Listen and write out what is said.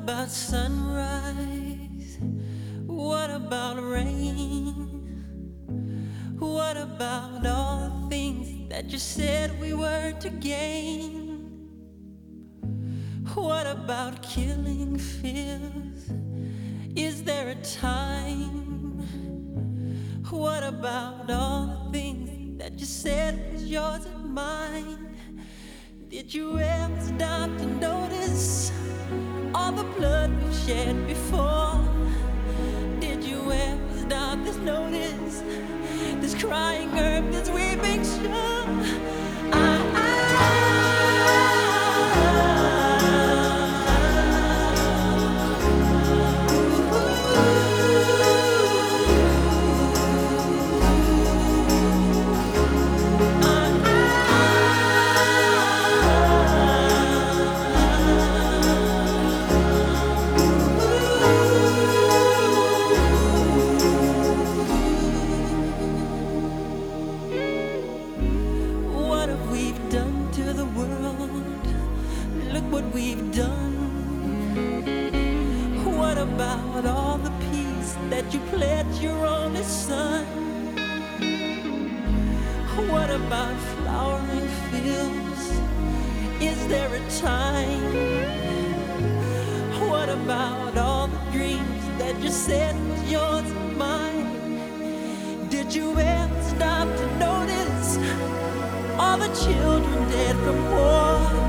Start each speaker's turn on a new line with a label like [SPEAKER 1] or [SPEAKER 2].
[SPEAKER 1] about sunrise? What about rain? What about all the things that you said we were to gain? What about killing fears? Is there a time? What about all the things that you said was yours and mine? Did you ever stop to notice all the blood we've shed before? Did you ever stop to notice this crying earth, this weeping shore? What we've done. What about all the peace that you pledged your only son? What about flowering fields? Is there a time? What about all the dreams that you said was yours and mine? Did you ever stop to notice all the children dead from war?